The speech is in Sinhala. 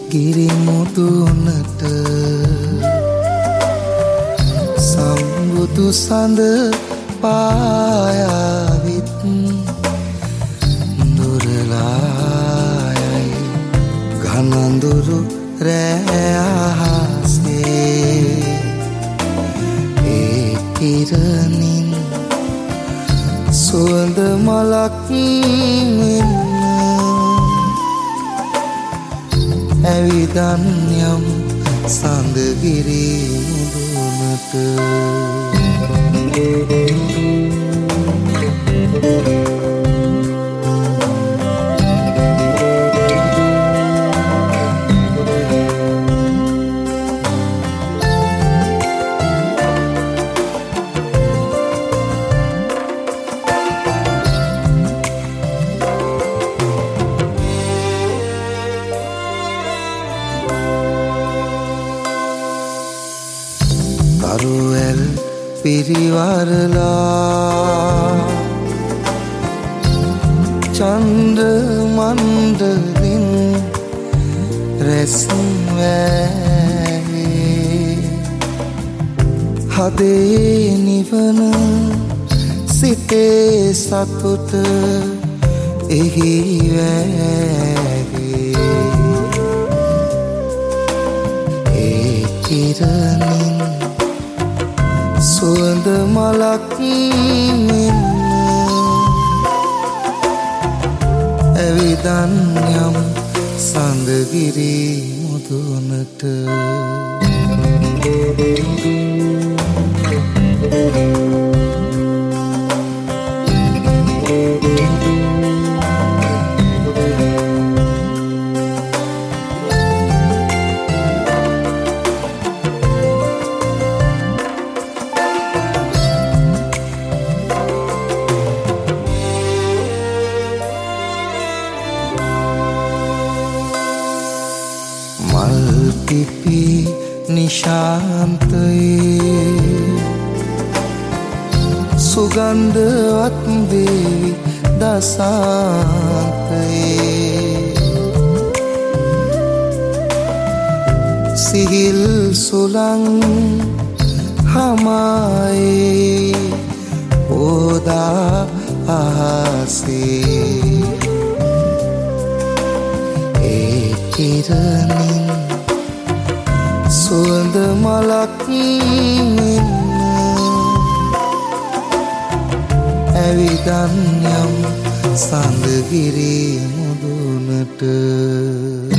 ගිරි මුදුනට සම්බුදු සඳ පායාවිත් දුරලායයි ඝනඳුරු රෑ අහසේ ඒ කිරණින් සුවඳ මලක් මෙන් ඇවිදන් යම් සඳගිරි මුදුනට කරුවැල් පිරිවරලා චන්ද්‍ර මණ්ඩලින් රැස් වෑහේ හදේ නිවන සිතේ සතුට එහි වෑහේ ඒ කිරණින් සුවඳ මලක් මෙන් ඇවිදන් යම් සඳගිරි මුදුනට මල් පිපි නිශාන්තයේ සුගන්ධවත් දේවි දසාන්තයේ සිහිල් සුලං හමායේ ඕදා අහසේ ඒ කිරණින් සුවඳ මලක් මෙන් ඇවිදන් යම් සඳගිරි මුදුනට